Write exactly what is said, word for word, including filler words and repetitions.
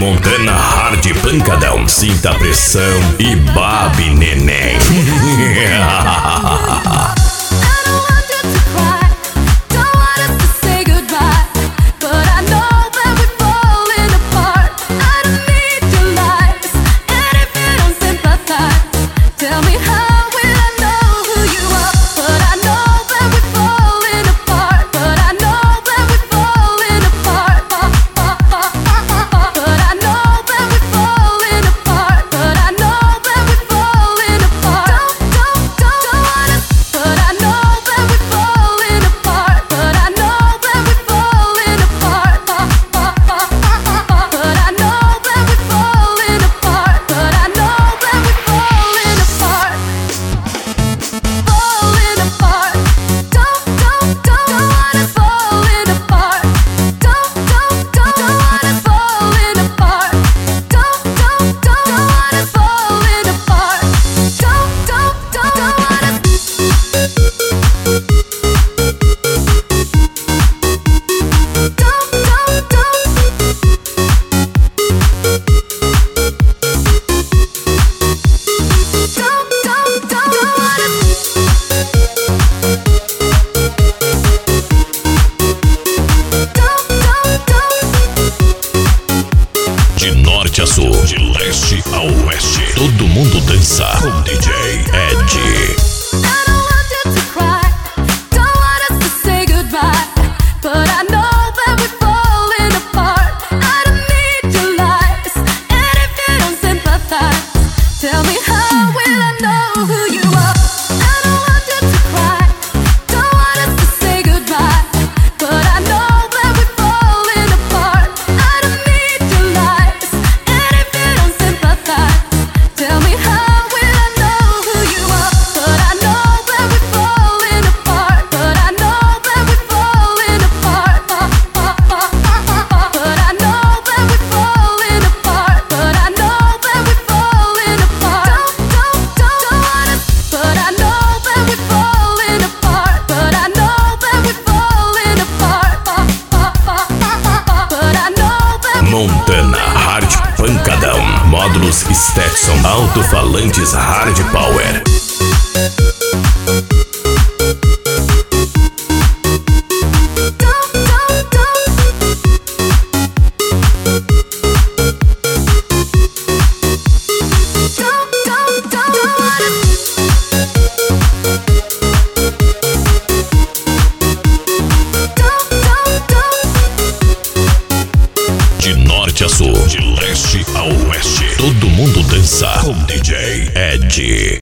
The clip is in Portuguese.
Montana Hard Pancadão. Sinta a pressão e babe, neném. De norte a sul, de leste a oeste, todo mundo dança com D J Ed. Montana Hard Pancadão. Módulos Stetson, alto-falantes Hard Power. De norte a sul, de leste a oeste, todo mundo dança com D J Ed.